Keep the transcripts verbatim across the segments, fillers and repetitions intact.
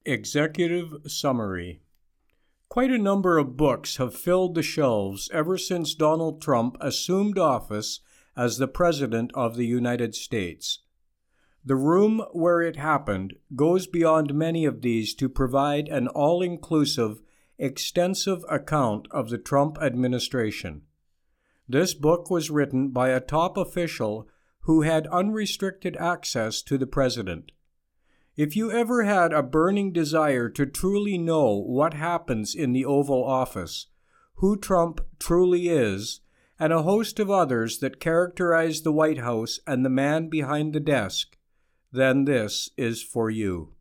Executive Summary. Quite a number of books have filled the shelves ever since Donald Trump assumed office as the President of the United States. The Room Where It Happened goes beyond many of these to provide an all-inclusive, extensive account of the Trump administration. This book was written by a top official who had unrestricted access to the President. If you ever had a burning desire to truly know what happens in the Oval Office, who Trump truly is, and a host of others that characterize the White House and the man behind the desk, then this is for you.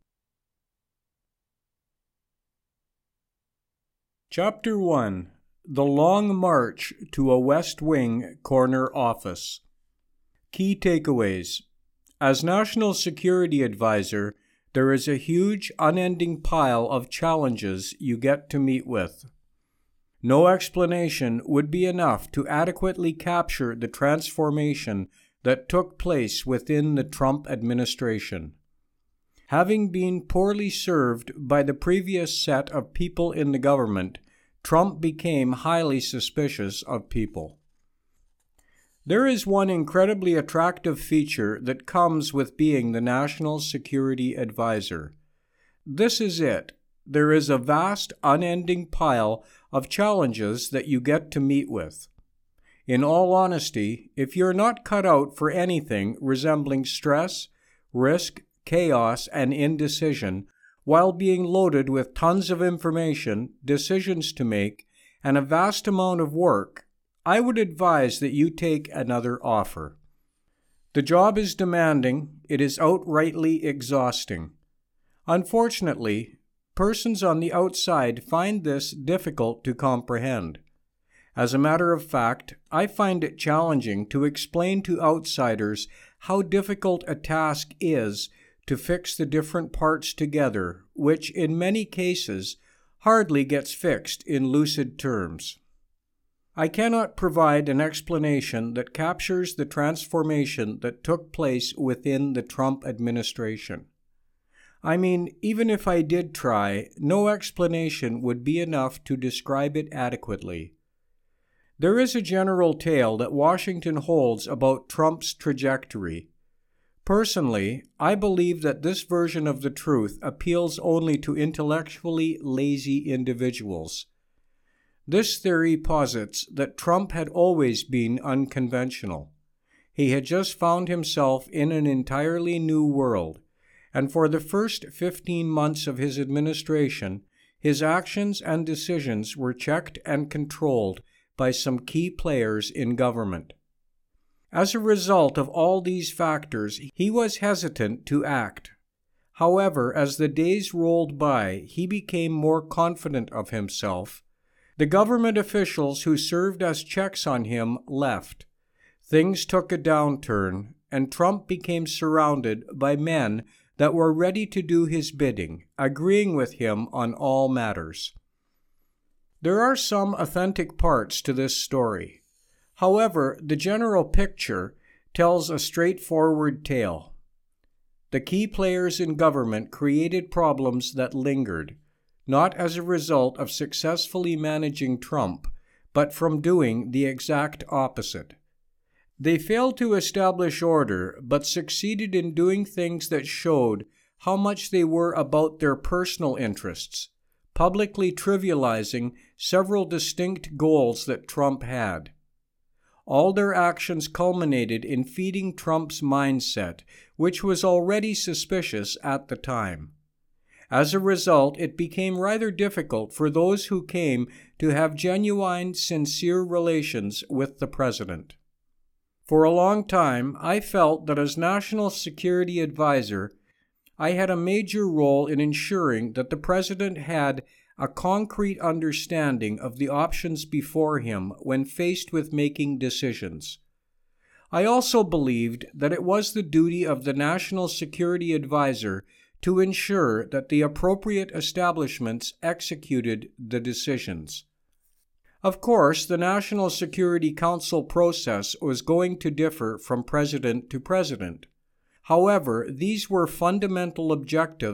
Chapter one. The Long March to a West Wing Corner Office. Key takeaways. As National Security Advisor, there is a huge, unending pile of challenges you get to meet with. No explanation would be enough to adequately capture the transformation that took place within the Trump administration. Having been poorly served by the previous set of people in the government, Trump became highly suspicious of people. There is one incredibly attractive feature that comes with being the National Security Advisor. This is it. There is a vast, unending pile of challenges that you get to meet with. In all honesty, if you're not cut out for anything resembling stress, risk, chaos, and indecision, while being loaded with tons of information, decisions to make, and a vast amount of work, I would advise that you take another offer. The job is demanding, it is outrightly exhausting. Unfortunately, persons on the outside find this difficult to comprehend. As a matter of fact, I find it challenging to explain to outsiders how difficult a task is to fix the different parts together, which in many cases hardly gets fixed in lucid terms. I cannot provide an explanation that captures the transformation that took place within the Trump administration. I mean, even if I did try, no explanation would be enough to describe it adequately. There is a general tale that Washington holds about Trump's trajectory. Personally, I believe that this version of the truth appeals only to intellectually lazy individuals. This theory posits that Trump had always been unconventional. He had just found himself in an entirely new world, and for the first fifteen months of his administration, his actions and decisions were checked and controlled by some key players in government. As a result of all these factors, he was hesitant to act. However, as the days rolled by, he became more confident of himself. The government officials who served as checks on him left. Things took a downturn, and Trump became surrounded by men that were ready to do his bidding, agreeing with him on all matters. There are some authentic parts to this story. However, the general picture tells a straightforward tale. The key players in government created problems that lingered, not as a result of successfully managing Trump, but from doing the exact opposite. They failed to establish order, but succeeded in doing things that showed how much they were about their personal interests, publicly trivializing several distinct goals that Trump had. All their actions culminated in feeding Trump's mindset, which was already suspicious at the time. As a result, it became rather difficult for those who came to have genuine, sincere relations with the President. For a long time, I felt that as National Security Advisor, I had a major role in ensuring that the President had a concrete understanding of the options before him when faced with making decisions. I also believed that it was the duty of the National Security Advisor to ensure that the appropriate establishments executed the decisions. Of course, the National Security Council process was going to differ from president to president. However, these were fundamental objectives